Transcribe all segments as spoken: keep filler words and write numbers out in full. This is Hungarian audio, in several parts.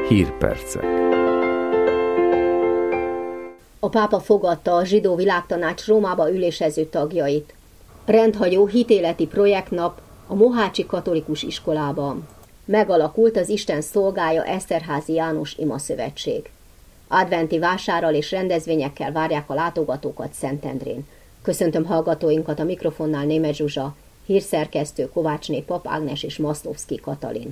Hírpercek. A pápa fogadta a Zsidó Világtanács Rómába ülésező tagjait. Rendhagyó hitéleti projektnap a Mohácsi Katolikus Iskolában. Megalakult az Isten szolgája Eszterházy János imaszövetség. Adventi vásárral és rendezvényekkel várják a látogatókat Szentendrén. Köszöntöm hallgatóinkat, a mikrofonnál Németh Zsuzsa, hírszerkesztő Kovácsné Pap Ágnes és Maszlovszky Katalin.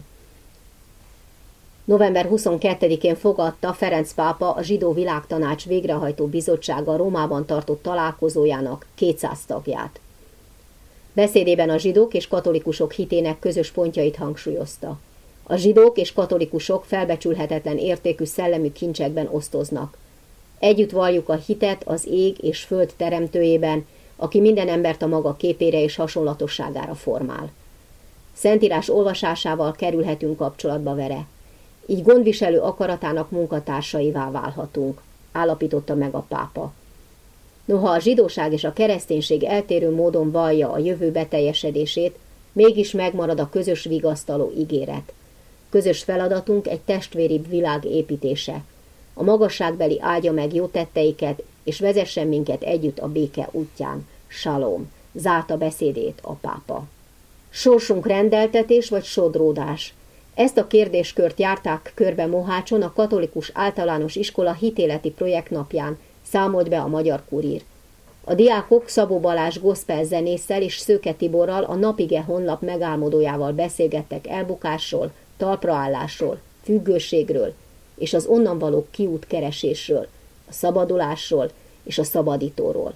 november huszonkettedikén fogadta Ferenc pápa a Zsidó Világtanács végrehajtó bizottsága Rómában tartott találkozójának kétszáz tagját. Beszédében a zsidók és katolikusok hitének közös pontjait hangsúlyozta. A zsidók és katolikusok felbecsülhetetlen értékű szellemű kincsekben osztoznak. Együtt valljuk a hitet az ég és föld teremtőjében, aki minden embert a maga képére és hasonlatosságára formál. Szentírás olvasásával kerülhetünk kapcsolatba vele. Így gondviselő akaratának munkatársaivá válhatunk, állapította meg a pápa. Noha a zsidóság és a kereszténység eltérő módon vallja a jövő beteljesedését, mégis megmarad a közös vigasztaló ígéret. Közös feladatunk egy testvéribb világ építése. A magasságbeli áldja meg jó tetteiket, és vezessen minket együtt a béke útján. Salom, zárta beszédét a pápa. Sorsunk rendeltetés vagy sodródás? Ezt a kérdéskört járták körbe Mohácson a Katolikus Általános Iskola hitéleti projektnapján, számolt be a Magyar Kurír. A diákok Szabó Balázs gospel zenésszel és Szőke Tiborral, a Napige honlap megálmodójával beszélgettek elbukásról, talpraállásról, függőségről és az onnan való kiútkeresésről, a szabadulásról és a szabadítóról.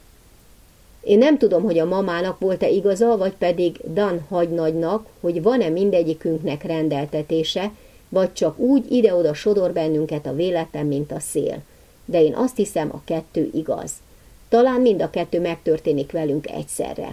Én nem tudom, hogy a mamának volt-e igaza, vagy pedig Dan Hagynagynak, hogy van-e mindegyikünknek rendeltetése, vagy csak úgy ide-oda sodor bennünket a véletlen, mint a szél. De én azt hiszem, a kettő igaz. Talán mind a kettő megtörténik velünk egyszerre.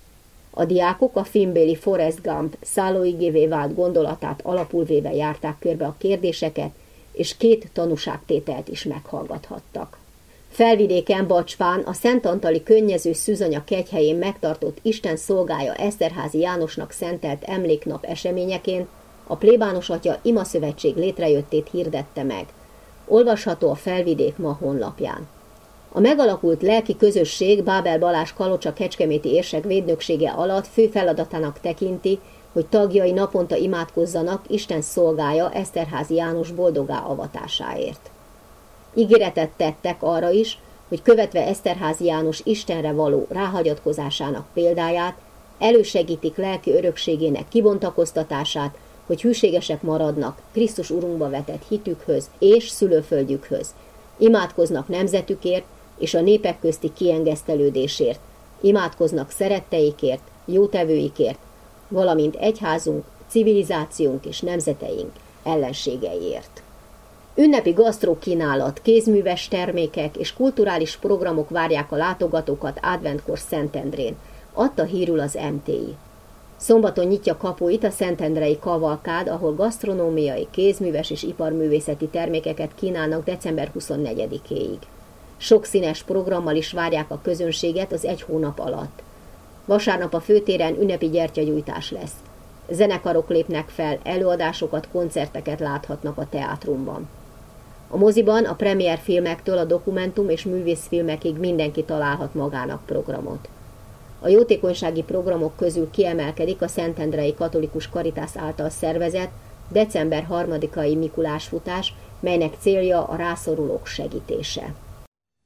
A diákok a filmbéli Forrest Gump szállóigévé vált gondolatát alapul véve járták körbe a kérdéseket, és két tanúságtételt is meghallgathattak. Felvidéken Bacskán a Szentantali Könnyező Szűzanya kegyhelyén megtartott Isten szolgája Eszterházy Jánosnak szentelt emléknap eseményeként a plébános atya imaszövetség létrejöttét hirdette meg. Olvasható a Felvidék ma honlapján. A megalakult lelki közösség Bábel Balázs Kalocsa kecskeméti érsek védnöksége alatt fő feladatának tekinti, hogy tagjai naponta imádkozzanak Isten szolgája Eszterházy János boldogá avatásáért. Ígéretet tettek arra is, hogy követve Eszterházy János Istenre való ráhagyatkozásának példáját, elősegítik lelki örökségének kibontakoztatását, hogy hűségesek maradnak Krisztus Urunkba vetett hitükhöz és szülőföldjükhöz. Imádkoznak nemzetükért és a népek közti kiengesztelődésért. Imádkoznak szeretteikért, jótevőikért, valamint egyházunk, civilizációnk és nemzeteink ellenségeiért. Ünnepi gasztrókínálat, kézműves termékek és kulturális programok várják a látogatókat adventkor Szentendrén, adta hírül az em té i. Szombaton nyitja kapuit a szentendrei kavalkád, ahol gasztronómiai, kézműves és iparművészeti termékeket kínálnak december huszonnegyedikéig. Sok színes programmal is várják a közönséget az egy hónap alatt. Vasárnap a főtéren ünnepi gyertyagyújtás lesz. Zenekarok lépnek fel, előadásokat, koncerteket láthatnak a teátrumban. A moziban a premier filmektől a dokumentum és művészfilmekig mindenki találhat magának programot. A jótékonysági programok közül kiemelkedik a Szentendrei Katolikus Karitász által szervezett december harmadikai Mikulásfutás, melynek célja a rászorulók segítése.